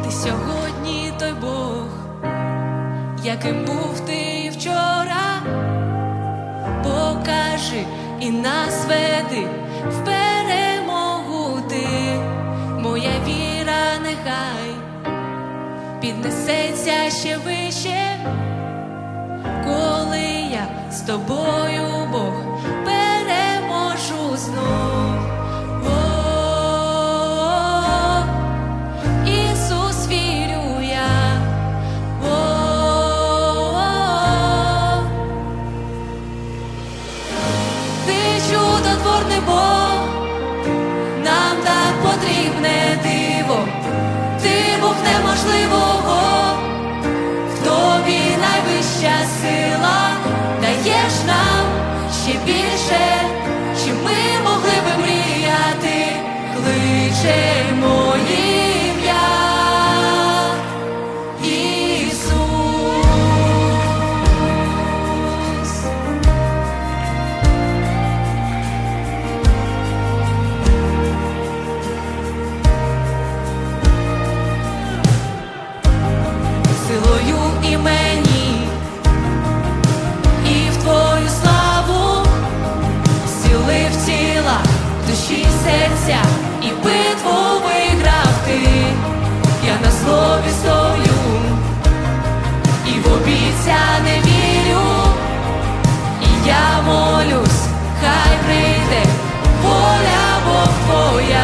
Ти сьогодні той Бог, яким був ти вчора. Покажи і нас веди в перемогу ти. Моя віра нехай піднесеться ще вище, коли я з тобою, Бог, переможу знов. О, Ісус, вірю я. Ти чудотворний Бог, нам так потрібне диво. Ти Бог неможливого, в тобі найвища сила. Даєш нам ще більше, чим ми могли би мріяти. Кличемо ім'я Ісус. Силою імені і в твою славу зцілив тіла, душі, серця, і битву виграв ти. Я на слові стою і в обіцяне вірю, і я молюсь, хай прийде воля Бог твоя.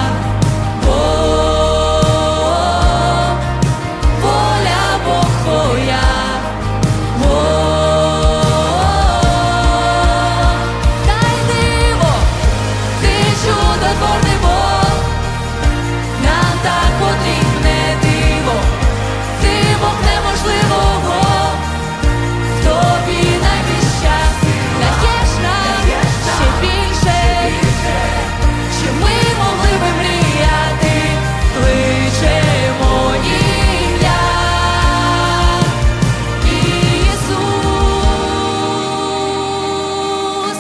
Чудотворний Бог, нам так потрібне диво. Ти Бог неможливого, в тобі найвища. Даєш нам ще більше, чим ми могли би мріяти. Кличемо ім'я Ісус.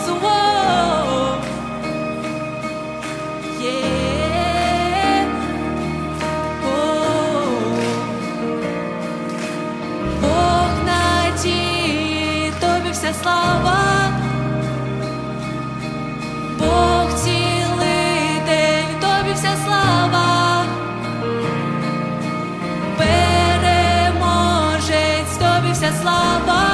Бог надії, тобі вся слава. Бог цілитель, тобі вся слава. Переможець, тобі вся слава.